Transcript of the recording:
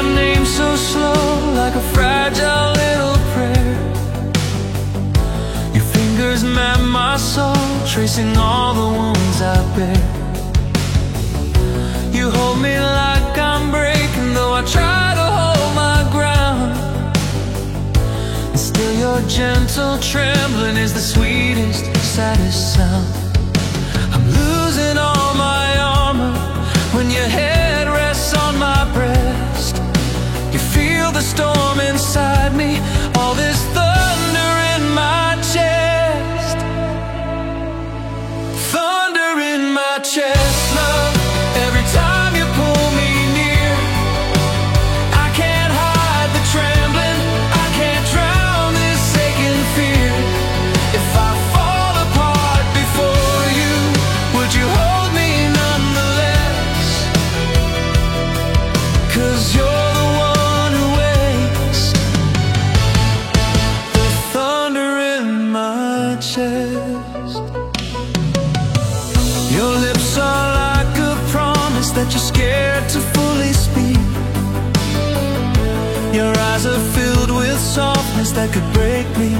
name so slow, like a fragile little prayer. Your fingers map my soul, tracing all the wounds I bear. You hold me like I'm breaking, though I try to hold my ground. And still your gentle trembling is the sweetest, saddest sound. I'm losing all my armor when your head rests on my breast. You feel the storm inside me, all this thunder in my chest. Thunder in my chest, love. Every time you pull me near, I can't hide the trembling, I can't drown this aching fear. If I fall apart before you, would you hold me nonetheless? 'Cause you're the one who wakes the thunder in my chest. Your lips are like a promise that you're scared to fully speak. Your eyes are filled with softness that could break me